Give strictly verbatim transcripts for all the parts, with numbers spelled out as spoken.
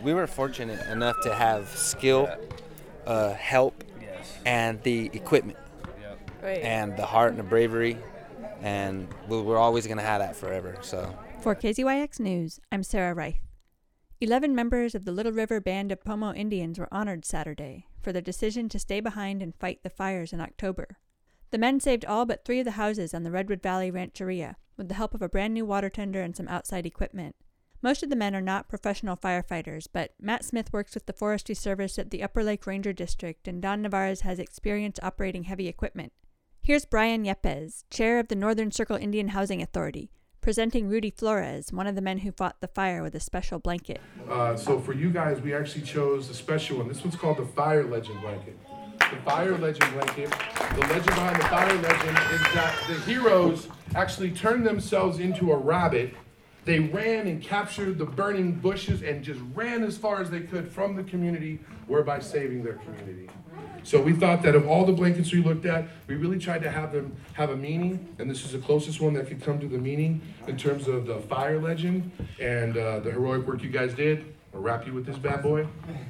we were fortunate enough to have skill, uh, help, yes. and the equipment, Yep. Great. and the heart and the bravery, and we- we're always going to have that forever. So, For K Z Y X News, I'm Sarah Reith. Eleven members of the Little River Band of Pomo Indians were honored Saturday for their decision to stay behind and fight the fires in October. The men saved all but three of the houses on the Redwood Valley Rancheria with the help of a brand new water tender and some outside equipment. Most of the men are not professional firefighters, but Matt Smith works with the Forestry Service at the Upper Lake Ranger District, and Don Navarez has experience operating heavy equipment. Here's Brian Yepes, chair of the Northern Circle Indian Housing Authority, presenting Rudy Flores, one of the men who fought the fire with a special blanket. Uh, so for you guys, we actually chose a special one. This one's called the Fire Legend Blanket. The Fire Legend Blanket, the legend behind the Fire Legend is that the heroes actually turned themselves into a rabbit. They ran and captured the burning bushes and just ran as far as they could from the community, whereby saving their community. So we thought that of all the blankets we looked at, we really tried to have them have a meaning, and this is the closest one that could come to the meaning in terms of the fire legend and uh, the heroic work you guys did. I'll wrap you with this bad boy.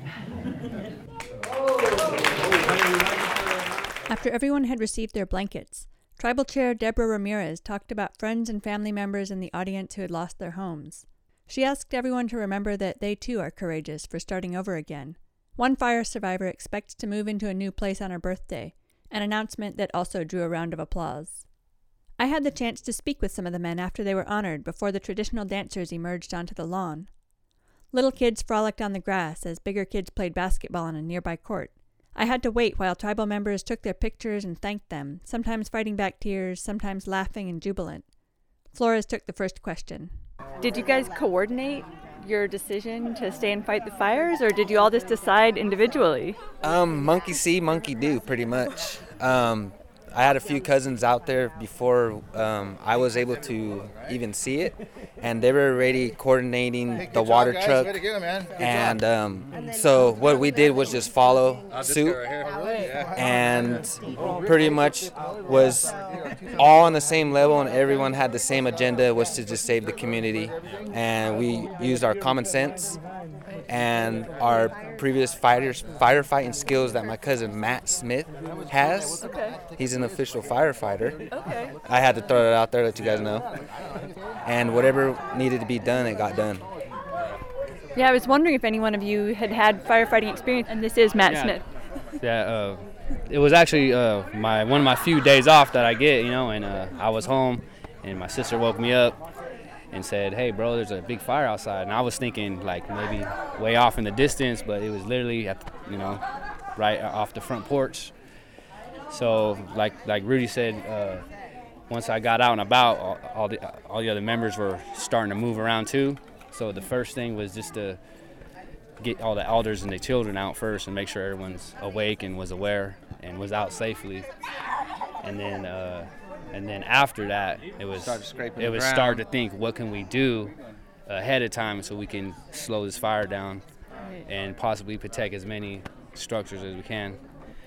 After everyone had received their blankets, Tribal Chair Deborah Ramirez talked about friends and family members in the audience who had lost their homes. She asked everyone to remember that they too are courageous for starting over again. One fire survivor expects to move into a new place on her birthday, an announcement that also drew a round of applause. I had the chance to speak with some of the men after they were honored before the traditional dancers emerged onto the lawn. Little kids frolicked on the grass as bigger kids played basketball on a nearby court. I had to wait while tribal members took their pictures and thanked them, sometimes fighting back tears, sometimes laughing and jubilant. Flores took the first question. Did you guys coordinate your decision to stay and fight the fires, or did you all just decide individually? um, monkey see, monkey do, pretty much. Um, I had a few cousins out there before um, I was able to even see it, and they were already coordinating Hey, the good water job, guys. truck. Way to get 'em, man. Good And job. um, so what we did was just follow Uh, this suit, guy right here. Yeah. and pretty much was all on the same level, and everyone had the same agenda, was to just save the community. And we used our common sense and our previous fighters firefighting skills that my cousin Matt Smith has. Okay. He's an official firefighter. Okay. I had to throw it out there, let you guys know. And whatever needed to be done, it got done. Yeah, I was wondering if any one of you had had firefighting experience, and this is Matt Yeah. Smith. Yeah, uh, it was actually uh, my one of my few days off that I get, you know, and uh, I was home, and my sister woke me up and said, "Hey, bro, there's a big fire outside." And I was thinking like maybe way off in the distance, but it was literally at, the, you know, right off the front porch. So like like Rudy said, uh, once I got out and about, all, all the all the other members were starting to move around too. So the first thing was just to get all the elders and the children out first and make sure everyone's awake and was aware and was out safely. And then uh, and then after that, it was Start scraping it the was ground. start to think, what can we do ahead of time so we can slow this fire down and possibly protect as many structures as we can.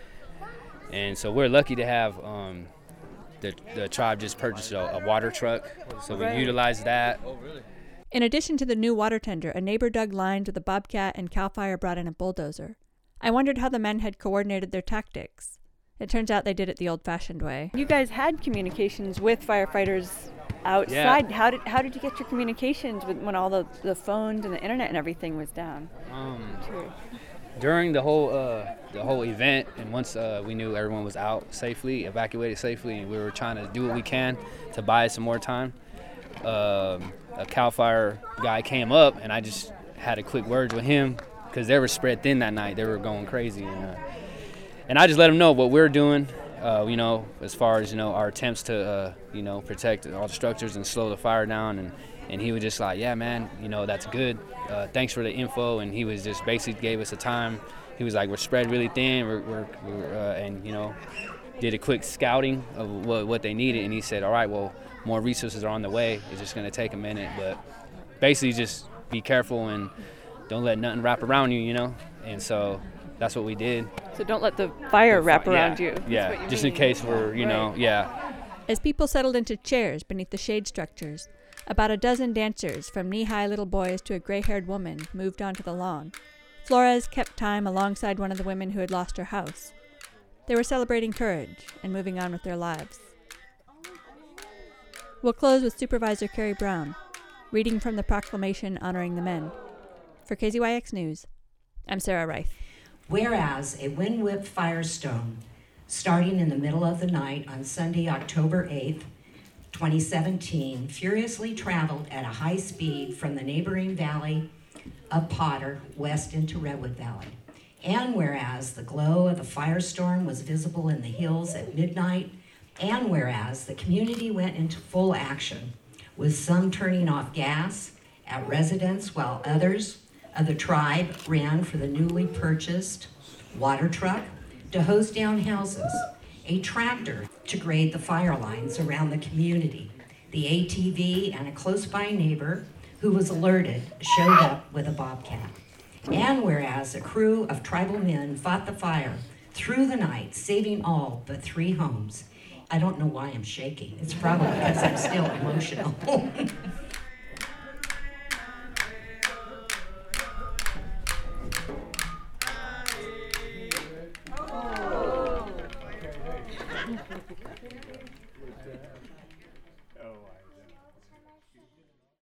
And so we're lucky to have um, the the tribe just purchased a, a water truck, so we Right. utilized that. In addition to the new water tender, a neighbor dug lines with a bobcat, and CAL FIRE brought in a bulldozer. I wondered how the men had coordinated their tactics. It turns out they did it the old-fashioned way. You guys had communications with firefighters outside. Yeah. How did how did you get your communications with, when all the, the phones and the internet and everything was down? Um, during the whole uh, the whole event, and once uh, we knew everyone was out safely, evacuated safely, and we were trying to do what we can to buy some more time, um, a CAL FIRE guy came up, and I just had a quick word with him because they were spread thin that night. They were going crazy, and, uh, and I just let him know what we're doing. Uh, you know, as far as you know, our attempts to uh, you know protect all the structures and slow the fire down, and and he was just like, yeah, man, you know, that's good. Uh, thanks for the info. And he was just basically gave us a time. He was like, we're spread really thin, we're, we're, we're uh, and you know, did a quick scouting of what what they needed, and he said, all right, well, more resources are on the way. It's just gonna take a minute, but basically just be careful and don't let nothing wrap around you, you know. And so that's what we did. So don't let the fire wrap Yeah, around you. That's Yeah, what you just mean. in case we're, you know, Right. yeah. As people settled into chairs beneath the shade structures, About a dozen dancers, from knee-high little boys to a gray-haired woman, moved onto the lawn. Flores kept time alongside one of the women who had lost her house. They were celebrating courage and moving on with their lives. We'll close with Supervisor Carrie Brown, reading from the proclamation honoring the men. For K Z Y X News, I'm Sarah Reif. Whereas a wind-whipped firestorm, starting in the middle of the night on Sunday, October eighth, twenty seventeen, furiously traveled at a high speed from the neighboring valley of Potter west into Redwood Valley. And whereas the glow of the firestorm was visible in the hills at midnight, and whereas the community went into full action, with some turning off gas at residents while others of the tribe ran for the newly purchased water truck to hose down houses, a tractor to grade the fire lines around the community, the A T V, and a close-by neighbor who was alerted showed up with a bobcat. And whereas a crew of tribal men fought the fire through the night, saving all but three homes. I don't know why I'm shaking. It's probably because I'm still emotional.